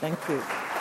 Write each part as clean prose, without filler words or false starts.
Thank you.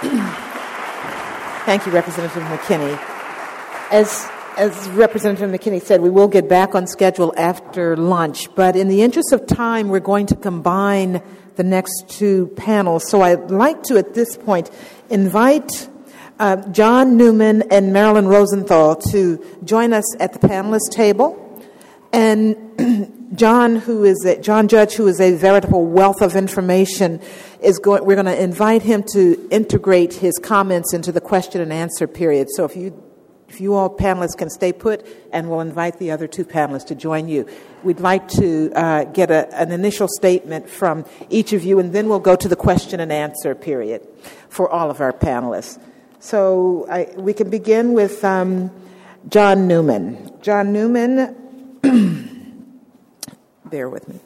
Thank you, Representative McKinney. As Representative McKinney said, we will get back on schedule after lunch, but in the interest of time, we're going to combine the next two panels. So I'd like to, at this point, invite John Newman and Marilyn Rosenthal to join us at the panelist table. And John Judge, who is a veritable wealth of information, we're going to invite him to integrate his comments into the question and answer period. So if you all panelists can stay put, and we'll invite the other two panelists to join you. We'd like to get an initial statement from each of you, and then we'll go to the question and answer period for all of our panelists. So we can begin with John Newman. John Newman, bear with me,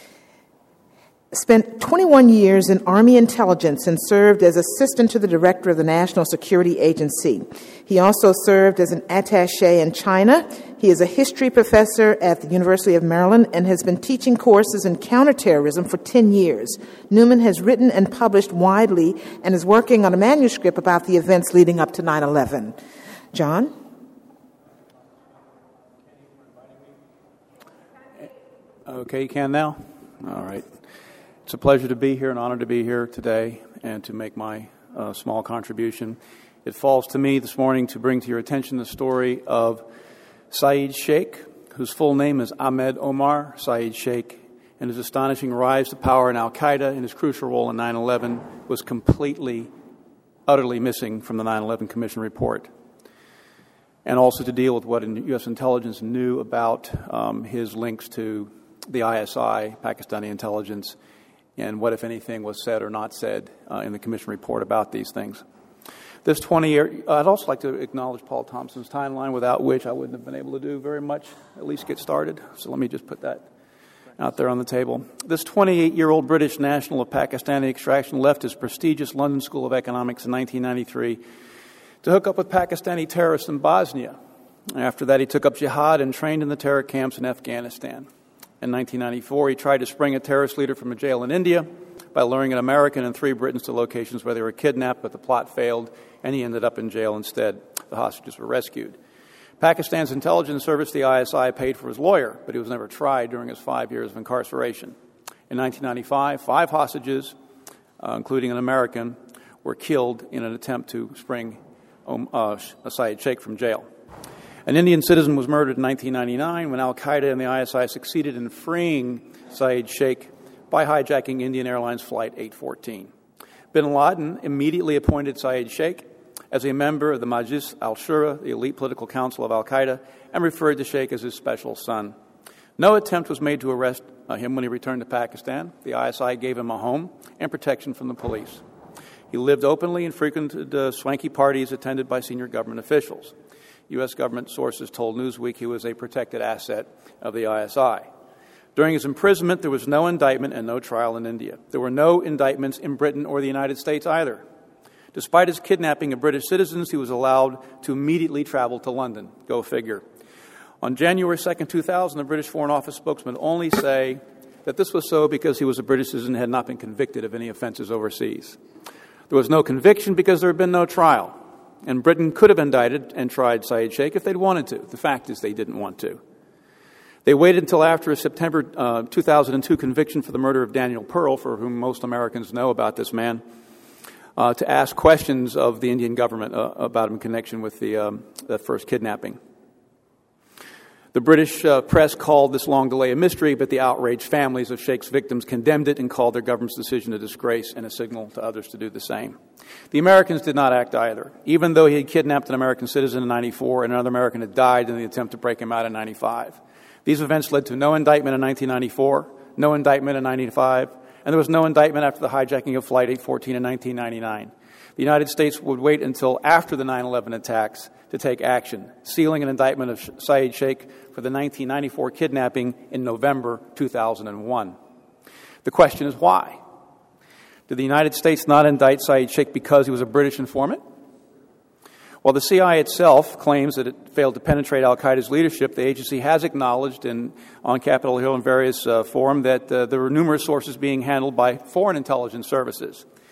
spent 21 years in Army intelligence and served as assistant to the director of the National Security Agency. He also served as an attaché in China. He is a history professor at the University of Maryland and has been teaching courses in counterterrorism for 10 years. Newman has written and published widely and is working on a manuscript about the events leading up to 9/11. John? Okay, you can now? All right. It's a pleasure to be here, an honor to be here today and to make my small contribution. It falls to me this morning to bring to your attention the story of Saeed Sheikh, whose full name is Ahmed Omar Saeed Sheikh, and his astonishing rise to power in Al-Qaeda and his crucial role in 9/11 was completely, utterly missing from the 9/11 Commission report. And also to deal with what U.S. intelligence knew about his links to the ISI, Pakistani intelligence, and what, if anything, was said or not said in the Commission report about these things. This 20-year, I'd also like to acknowledge Paul Thompson's timeline, without which I wouldn't have been able to do very much, at least get started. So let me just put that out there on the table. This 28-year-old British national of Pakistani extraction left his prestigious London School of Economics in 1993 to hook up with Pakistani terrorists in Bosnia. After that, he took up jihad and trained in the terror camps in Afghanistan. In 1994, he tried to spring a terrorist leader from a jail in India by luring an American and 3 Britons to locations where they were kidnapped, but the plot failed, and he ended up in jail instead. The hostages were rescued. Pakistan's intelligence service, the ISI, paid for his lawyer, but he was never tried during his 5 years of incarceration. In 1995, 5 hostages, including an American, were killed in an attempt to spring Saeed Sheikh from jail. An Indian citizen was murdered in 1999 when Al-Qaeda and the ISI succeeded in freeing Saeed Sheikh by hijacking Indian Airlines Flight 814. Bin Laden immediately appointed Saeed Sheikh as a member of the Majlis al-Shura, the elite political council of Al-Qaeda, and referred to Sheikh as his special son. No attempt was made to arrest him when he returned to Pakistan. The ISI gave him a home and protection from the police. He lived openly and frequented swanky parties attended by senior government officials. U.S. government sources told Newsweek he was a protected asset of the ISI. During his imprisonment, there was no indictment and no trial in India. There were no indictments in Britain or the United States either. Despite his kidnapping of British citizens, he was allowed to immediately travel to London. Go figure. On January 2nd, 2000, the British Foreign Office spokesman only say that this was so because he was a British citizen and had not been convicted of any offenses overseas. There was no conviction because there had been no trial. And Britain could have indicted and tried Saeed Sheikh if they'd wanted to. The fact is they didn't want to. They waited until after a September 2002 conviction for the murder of Daniel Pearl, for whom most Americans know about this man, to ask questions of the Indian government about him in connection with the first kidnapping. The British press called this long delay a mystery, but the outraged families of Sheikh's victims condemned it and called their government's decision a disgrace and a signal to others to do the same. The Americans did not act either. Even though he had kidnapped an American citizen in 94 and another American had died in the attempt to break him out in 95. These events led to no indictment in 1994, no indictment in 95, and there was no indictment after the hijacking of Flight 814 in 1999. The United States would wait until after the 9/11 attacks to take action, sealing an indictment of Saeed Sheikh for the 1994 kidnapping in November 2001. The question is why? Did the United States not indict Saeed Sheikh because he was a British informant? While the CIA itself claims that it failed to penetrate al-Qaeda's leadership, the agency has acknowledged on Capitol Hill and various forums that there were numerous sources being handled by foreign intelligence services.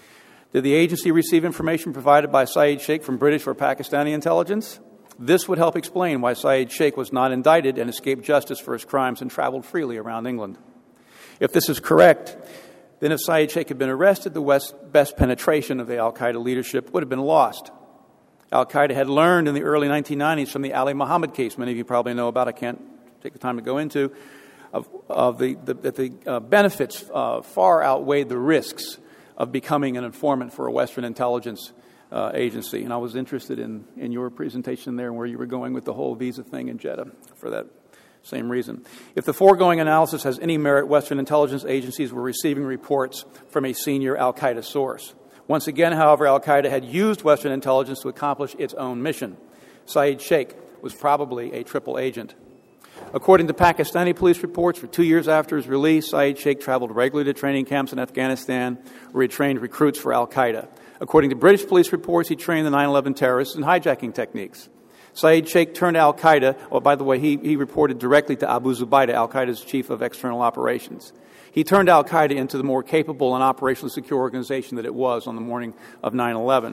Did the agency receive information provided by Saeed Sheikh from British or Pakistani intelligence? This would help explain why Saeed Sheikh was not indicted and escaped justice for his crimes and traveled freely around England. If this is correct, then if Saeed Sheikh had been arrested, the best penetration of the al-Qaeda leadership would have been lost. Al-Qaeda had learned in the early 1990s from the Ali Muhammad case, many of you probably know about, I can't take the time to go into, that the benefits far outweighed the risks of becoming an informant for a Western intelligence agency. And I was interested in your presentation there and where you were going with the whole visa thing in Jeddah for that same reason. If the foregoing analysis has any merit, Western intelligence agencies were receiving reports from a senior al-Qaeda source. Once again, however, al-Qaeda had used Western intelligence to accomplish its own mission. Saeed Sheikh was probably a triple agent. According to Pakistani police reports, for 2 years after his release, Saeed Sheikh traveled regularly to training camps in Afghanistan where he trained recruits for al-Qaeda. According to British police reports, he trained the 9/11 terrorists in hijacking techniques. Saeed Sheikh turned al-Qaeda. Oh, by the way, he reported directly to Abu Zubaydah, al-Qaeda's chief of external operations. He turned al-Qaeda into the more capable and operationally secure organization that it was on the morning of 9/11.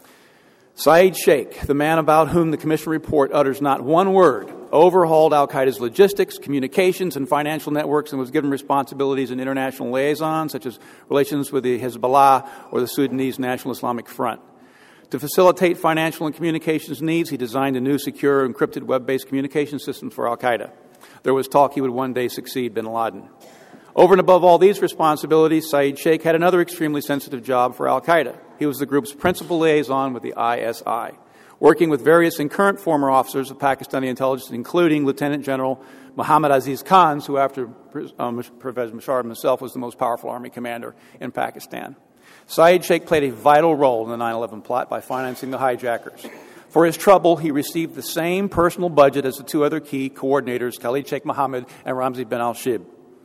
Saeed Sheikh, the man about whom the Commission report utters not one word, overhauled al-Qaeda's logistics, communications, and financial networks and was given responsibilities in international liaisons, such as relations with the Hezbollah or the Sudanese National Islamic Front. To facilitate financial and communications needs, he designed a new secure encrypted web-based communication system for al-Qaeda. There was talk he would one day succeed bin Laden. Over and above all these responsibilities, Saeed Sheikh had another extremely sensitive job for al-Qaeda. He was the group's principal liaison with the ISI, working with various and current former officers of Pakistani intelligence, including Lieutenant General Muhammad Aziz Khan, who after Pervez Musharraf himself was the most powerful army commander in Pakistan. Saeed Sheikh played a vital role in the 9/11 plot by financing the hijackers. For his trouble, he received the same personal budget as the two other key coordinators, Khalid Sheikh Mohammed and Ramzi bin al-Shibh.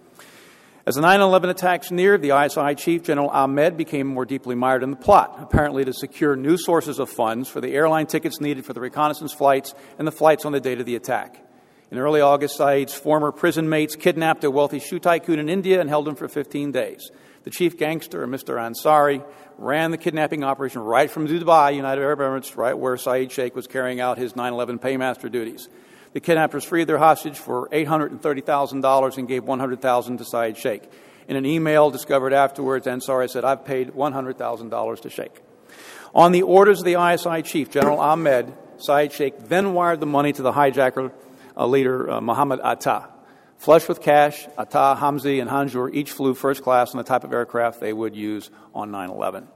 As the 9/11 attacks neared, the ISI chief, General Ahmed, became more deeply mired in the plot, apparently to secure new sources of funds for the airline tickets needed for the reconnaissance flights and the flights on the date of the attack. In early August, Saeed's former prison mates kidnapped a wealthy shoe tycoon in India and held him for 15 days. The chief gangster, Mr. Ansari, ran the kidnapping operation right from Dubai, United Arab Emirates, right where Saeed Sheikh was carrying out his 9/11 paymaster duties. The kidnappers freed their hostage for $830,000 and gave $100,000 to Saeed Sheikh. In an email discovered afterwards, Ansari said, "I've paid $100,000 to Sheikh." On the orders of the ISI chief, General Ahmed, Saeed Sheikh then wired the money to the hijacker leader, Muhammad Atta. Flush with cash, Atta, Hamzi, and Hanjour each flew first class on the type of aircraft they would use on 9/11.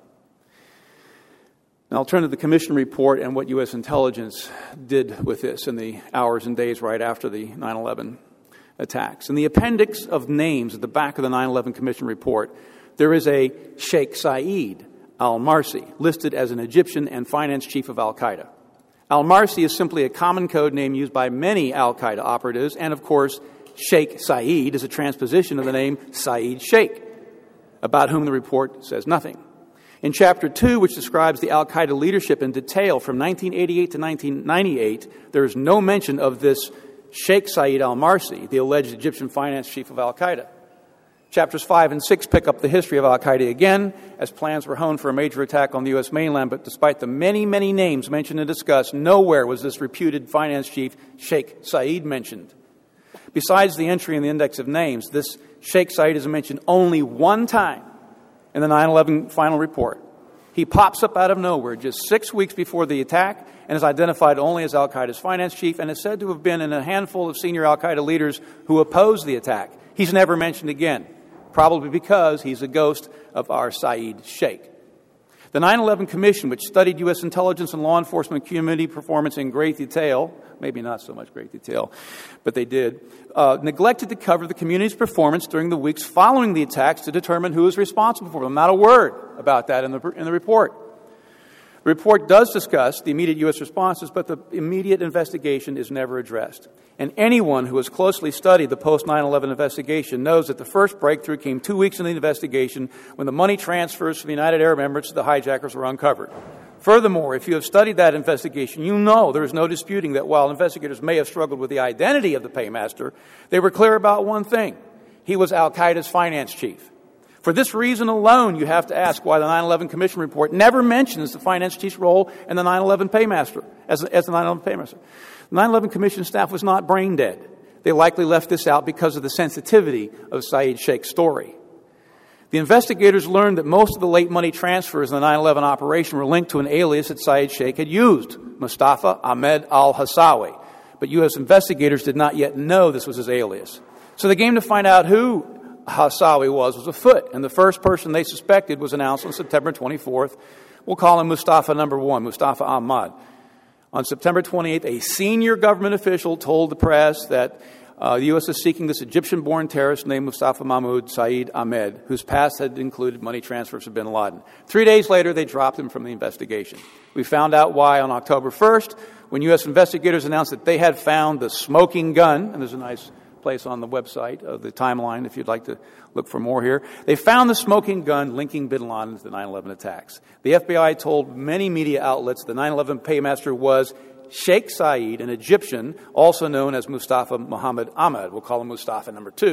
Now I'll turn to the Commission report and what U.S. intelligence did with this in the hours and days right after the 9/11 attacks. In the appendix of names at the back of the 9/11 Commission report, there is a Sheikh Saeed al-Marsi listed as an Egyptian and finance chief of al-Qaeda. Al-Marsi is simply a common code name used by many al-Qaeda operatives, and of course, Sheikh Saeed is a transposition of the name Saeed Sheikh, about whom the report says nothing. In Chapter 2, which describes the al-Qaeda leadership in detail from 1988 to 1998, there is no mention of this Sheikh Saeed al-Marsi, the alleged Egyptian finance chief of al-Qaeda. Chapters 5 and 6 pick up the history of al-Qaeda again, as plans were honed for a major attack on the U.S. mainland, but despite the many, many names mentioned and discussed, nowhere was this reputed finance chief, Sheikh Saeed, mentioned. Besides the entry in the index of names, this Sheikh Saeed is mentioned only one time in the 9/11 final report. He pops up out of nowhere just 6 weeks before the attack and is identified only as al-Qaeda's finance chief and is said to have been in a handful of senior al-Qaeda leaders who opposed the attack. He's never mentioned again, probably because he's a ghost of our Saeed Sheikh. The 9/11 Commission, which studied U.S. intelligence and law enforcement community performance in great detail, maybe not so much great detail, but they did, neglected to cover the community's performance during the weeks following the attacks to determine who was responsible for them. Not a word about that in the report. The report does discuss the immediate U.S. responses, but the immediate investigation is never addressed. And anyone who has closely studied the post-9/11 investigation knows that the first breakthrough came 2 weeks into the investigation when the money transfers from the United Arab Emirates to the hijackers were uncovered. Furthermore, if you have studied that investigation, you know there is no disputing that while investigators may have struggled with the identity of the paymaster, they were clear about one thing. He was al-Qaeda's finance chief. For this reason alone, you have to ask why the 9/11 Commission report never mentions the finance chief's role in the 9/11 paymaster, as the 9/11 paymaster. The 9/11 Commission staff was not brain dead. They likely left this out because of the sensitivity of Saeed Sheikh's story. The investigators learned that most of the late money transfers in the 9/11 operation were linked to an alias that Saeed Sheikh had used, Mustafa Ahmed al-Hassawi. But U.S. investigators did not yet know this was his alias. So the game to find out who Hassawi was afoot, and the first person they suspected was announced on September 24th. We'll call him Mustafa number 1, Mustafa Ahmad. On September 28th, a senior government official told the press that the U.S. is seeking this Egyptian-born terrorist named Mustafa Mahmoud Saeed Ahmed, whose past had included money transfers to bin Laden. 3 days later, they dropped him from the investigation. We found out why on October 1st, when U.S. investigators announced that they had found the smoking gun, and there's a nice place on the website of the timeline if you'd like to look for more here. They found the smoking gun linking bin Laden to the 9/11 attacks. The FBI told many media outlets the 9/11 paymaster was Sheikh Saeed, an Egyptian, also known as Mustafa Muhammad Ahmed. We'll call him Mustafa number 2.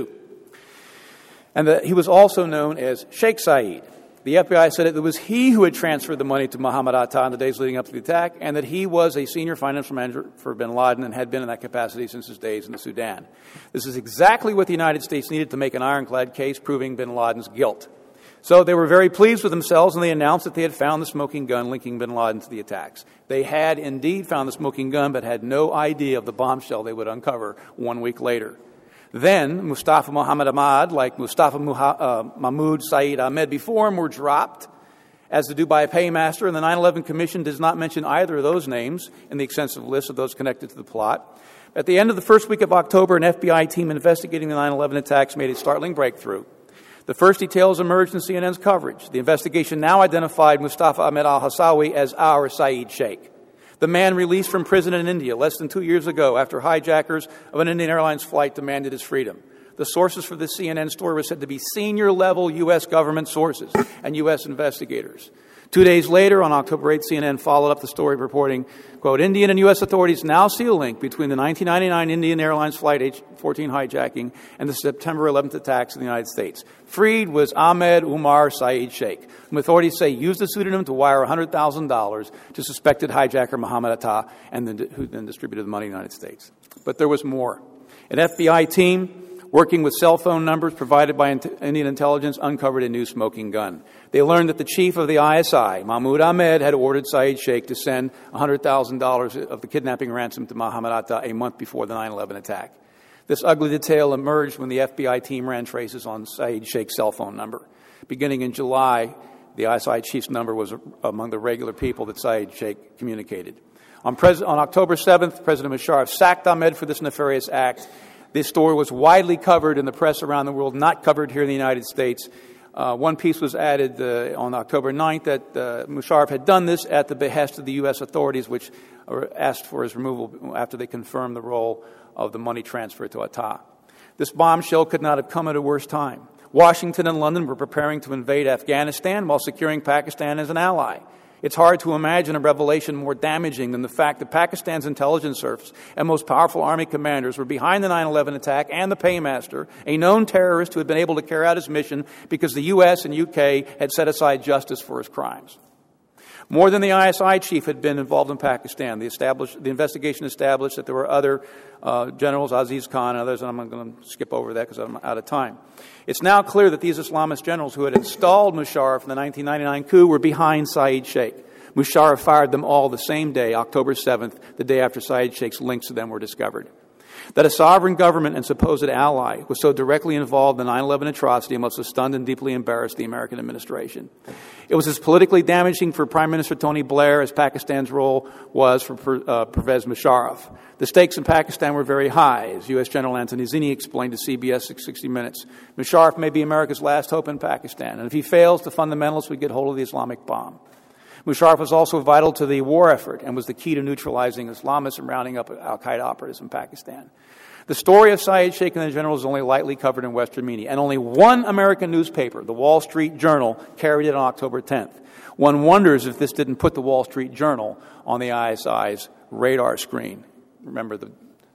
And that he was also known as Sheikh Saeed. The FBI said it was he who had transferred the money to Muhammad Atta in the days leading up to the attack, and that he was a senior financial manager for bin Laden and had been in that capacity since his days in the Sudan. This is exactly what the United States needed to make an ironclad case proving bin Laden's guilt. So they were very pleased with themselves, and they announced that they had found the smoking gun linking bin Laden to the attacks. They had indeed found the smoking gun, but had no idea of the bombshell they would uncover 1 week later. Then Mustafa Muhammad Ahmad, like Mustafa Mahmoud Saeed Ahmed before him, were dropped as the Dubai paymaster, and the 9/11 Commission does not mention either of those names in the extensive list of those connected to the plot. At the end of the first week of October, an FBI team investigating the 9/11 attacks made a startling breakthrough. The first details emerged in CNN's coverage. The investigation now identified Mustafa Ahmed al-Hassawi as our Saeed Sheikh, the man released from prison in India less than 2 years ago after hijackers of an Indian Airlines flight demanded his freedom. The sources for this CNN story were said to be senior-level U.S. government sources and U.S. investigators. 2 days later, on October 8th, CNN followed up the story reporting, quote, Indian and U.S. authorities now see a link between the 1999 Indian Airlines Flight H-14 hijacking and the September 11th attacks in the United States. Freed was Ahmed Umar Saeed Sheikh, whom authorities say used the pseudonym to wire $100,000 to suspected hijacker Muhammad Atta, who then distributed the money in the United States. But there was more. An FBI team working with cell phone numbers provided by Indian intelligence, uncovered a new smoking gun. They learned that the chief of the ISI, Mahmoud Ahmed, had ordered Saeed Sheikh to send $100,000 of the kidnapping ransom to Muhammad Atta a month before the 9/11 attack. This ugly detail emerged when the FBI team ran traces on Saeed Sheikh's cell phone number. Beginning in July, the ISI chief's number was among the regular people that Saeed Sheikh communicated. On October 7th, President Musharraf sacked Ahmed for this nefarious act. This story was widely covered in the press around the world, not covered here in the United States. One piece was added on October 9th that Musharraf had done this at the behest of the U.S. authorities, which asked for his removal after they confirmed the role of the money transfer to Atta. This bombshell could not have come at a worse time. Washington and London were preparing to invade Afghanistan while securing Pakistan as an ally. It's hard to imagine a revelation more damaging than the fact that Pakistan's intelligence service and most powerful army commanders were behind the 9/11 attack and the paymaster, a known terrorist who had been able to carry out his mission because the U.S. and U.K. had set aside justice for his crimes. More than the ISI chief had been involved in Pakistan, the investigation established that there were other generals, Aziz Khan and others, and I'm going to skip over that because I'm out of time. It's now clear that these Islamist generals who had installed Musharraf in the 1999 coup were behind Saeed Sheikh. Musharraf fired them all the same day, October 7th, the day after Saeed Sheikh's links to them were discovered. That a sovereign government and supposed ally was so directly involved in the 9/11 atrocity must have stunned and deeply embarrassed the American administration. It was as politically damaging for Prime Minister Tony Blair as Pakistan's role was for Pervez Musharraf. The stakes in Pakistan were very high, as U.S. General Anthony Zinni explained to CBS 60 Minutes. Musharraf may be America's last hope in Pakistan, and if he fails, the fundamentalists would get hold of the Islamic bomb. Musharraf was also vital to the war effort and was the key to neutralizing Islamists and rounding up al-Qaeda operatives in Pakistan. The story of Saeed Sheikh and the generals is only lightly covered in Western media, and only one American newspaper, the Wall Street Journal, carried it on October 10th. One wonders if this didn't put the Wall Street Journal on the ISI's radar screen. Remember the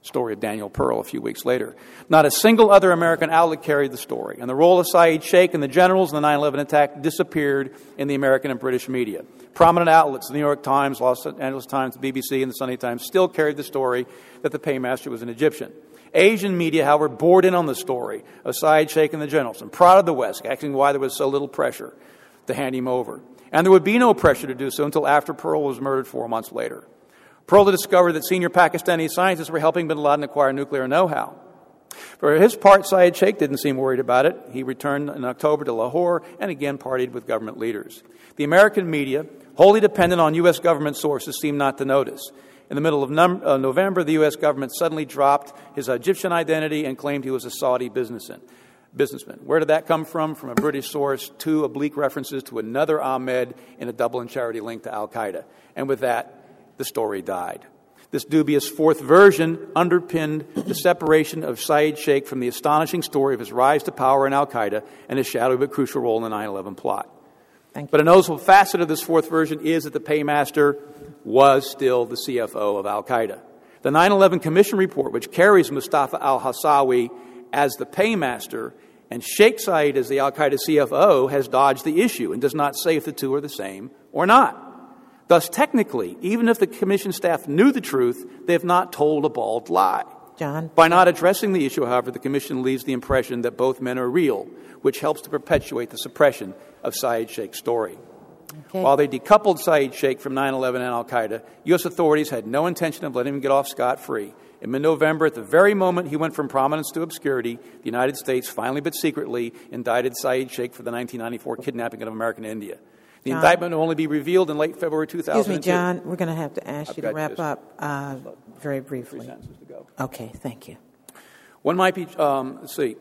story of Daniel Pearl a few weeks later. Not a single other American outlet carried the story, and the role of Saeed Sheikh and the generals in the 9/11 attack disappeared in the American and British media. Prominent outlets, the New York Times, Los Angeles Times, the BBC, and the Sunday Times, still carried the story that the paymaster was an Egyptian. Asian media, however, bored in on the story of Saeed Sheikh and the generals and prodded the West, asking why there was so little pressure to hand him over. And there would be no pressure to do so until after Pearl was murdered 4 months later. Pearl discovered that senior Pakistani scientists were helping bin Laden acquire nuclear know-how. For his part, Saeed Sheikh didn't seem worried about it. He returned in October to Lahore and again partied with government leaders. The American media, wholly dependent on U.S. government sources, seemed not to notice. In the middle of November, the U.S. government suddenly dropped his Egyptian identity and claimed he was a Saudi businessman. Where did that come from? From a British source, 2 oblique references to another Ahmed in a Dublin charity link to al-Qaeda. And with that, the story died. This dubious fourth version underpinned the separation of Saeed Sheikh from the astonishing story of his rise to power in al-Qaeda and his shadowy but crucial role in the 9/11 plot. But a noticeable facet of this fourth version is that the paymaster was still the CFO of al-Qaeda. The 9/11 Commission report, which carries Mustafa al-Hassawi as the paymaster and Sheikh Saeed as the al-Qaeda CFO, has dodged the issue and does not say if the two are the same or not. Thus, technically, even if the Commission staff knew the truth, they have not told a bald lie. John? By not addressing the issue, however, the Commission leaves the impression that both men are real, which helps to perpetuate the suppression of Saeed Sheikh's story. Okay. While they decoupled Saeed Sheikh from 9/11 and al-Qaeda, U.S. authorities had no intention of letting him get off scot-free. In mid-November, at the very moment he went from prominence to obscurity, the United States finally but secretly indicted Saeed Sheikh for the 1994 kidnapping of American India. The indictment will only be revealed in late February 2002. Excuse me, John. We're going to have to ask you to wrap up very briefly. 3 sentences to go. Okay, thank you. One might be, the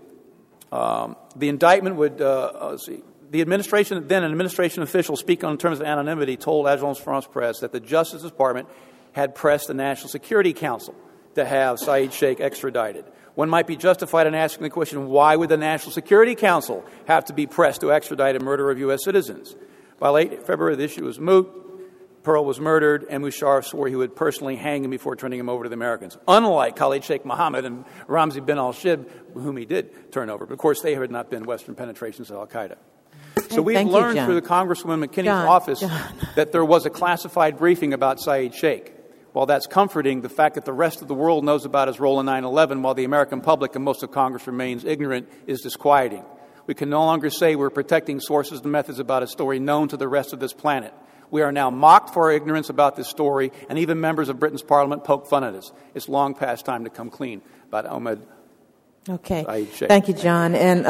indictment would, the administration, then an administration official speaking in terms of anonymity told Agence France Presse that the Justice Department had pressed the National Security Council to have Saeed Sheikh extradited. One might be justified in asking the question, why would the National Security Council have to be pressed to extradite a murderer of U.S. citizens? By late February, the issue was moot. Pearl was murdered, and Musharraf swore he would personally hang him before turning him over to the Americans, unlike Khalid Sheikh Mohammed and Ramzi bin al-Shibh, whom he did turn over. But, of course, they had not been Western penetrations of al-Qaeda. So we've learned through the Congresswoman McKinney's office that there was a classified briefing about Saeed Sheikh. While that's comforting, the fact that the rest of the world knows about his role in 9/11 while the American public and most of Congress remains ignorant is disquieting. We can no longer say we're protecting sources and methods about a story known to the rest of this planet. We are now mocked for our ignorance about this story, and even members of Britain's parliament poke fun at us. It's long past time to come clean about Ahmed Saeed Sheikh. Thank you, John. And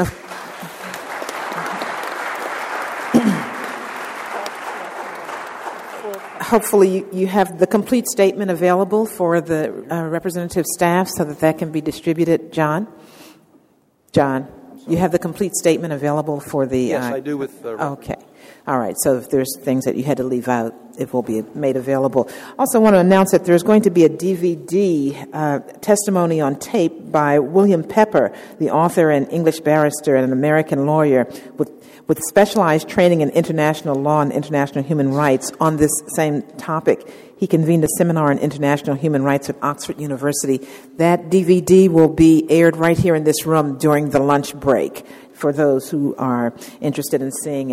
hopefully you have the complete statement available for the representative staff so that can be distributed. John, you have the complete statement available for the... Yes, I do with... Okay. All right. So if there's things that you had to leave out, it will be made available. Also want to announce that there's going to be a DVD testimony on tape by William Pepper, the author and English barrister and an American lawyer with specialized training in international law and international human rights on this same topic. He convened a seminar on international human rights at Oxford University. That DVD will be aired right here in this room during the lunch break for those who are interested in seeing it.